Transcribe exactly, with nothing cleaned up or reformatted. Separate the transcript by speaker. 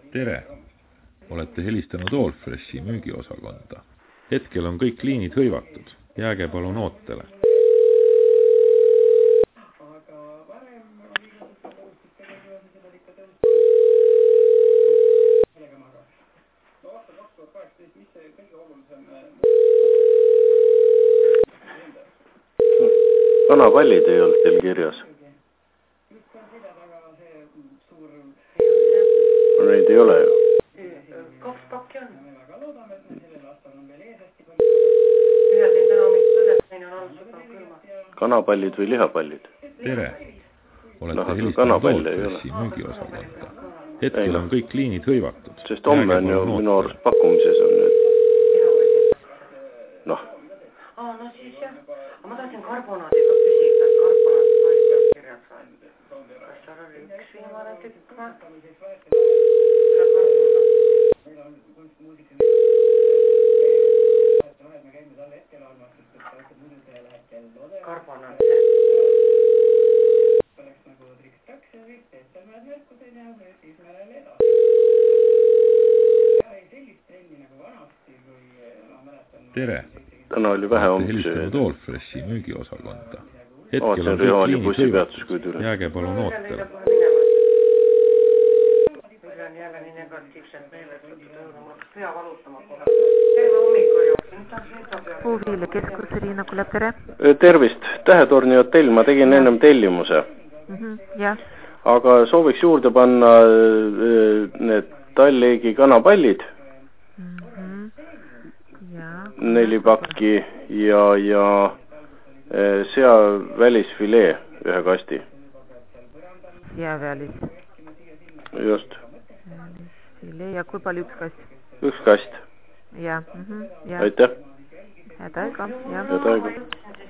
Speaker 1: tere! Olete helistanud Allfreshi müügiosakonda. Hetkel on kõik liinid hõivatud. Jääge palun ootele.
Speaker 2: Kanapallid ei olnud teil kirjas. Neid ei ole ju.
Speaker 3: Kaks pakki on.
Speaker 2: Kanapallid või lihapallid?
Speaker 1: Tere! Olete helistanud Allfreshi müügiosakonda. Hetkel on kõik liinid hõivatud.
Speaker 2: Sest homme on ju minu arust pakkumises on nüüd. Noh.
Speaker 3: Aa, no siis jah. Ma tahtsin karbonaadi ka küsida, et karbonaadi toistab kirjas või? Kas seal oli üks viimane tükk või? Karbonaadi.
Speaker 1: Tere!
Speaker 2: Täna oli vähe
Speaker 1: Olete helistanud Allfreshi müügiosakonda. Hetkel on
Speaker 2: kõik
Speaker 1: liinid hõivatud. Jääge palun ootele.
Speaker 3: Meil on jälle nii negatiivselt meeles, et ma pea valutama kohe. Terve hommiku jooksul.
Speaker 4: Puuviile keskus Riina Kula, tere!
Speaker 2: Tervist! Tähetorni hotell, ma tegin ennem tellimuse.
Speaker 4: Mm-hmm, jah.
Speaker 2: Aga sooviks juurde panna need Talleegi kanapallid. Neli pakki ja, ja sea välisfilee ühe kasti.
Speaker 4: Sea välis.
Speaker 2: Just.
Speaker 4: Välisfilee ja kui palju üks kast?
Speaker 2: Üks kast.
Speaker 4: Ja, mm-hmm, ja.
Speaker 2: Aitäh.
Speaker 4: Head aega. Ja.
Speaker 2: Head aega.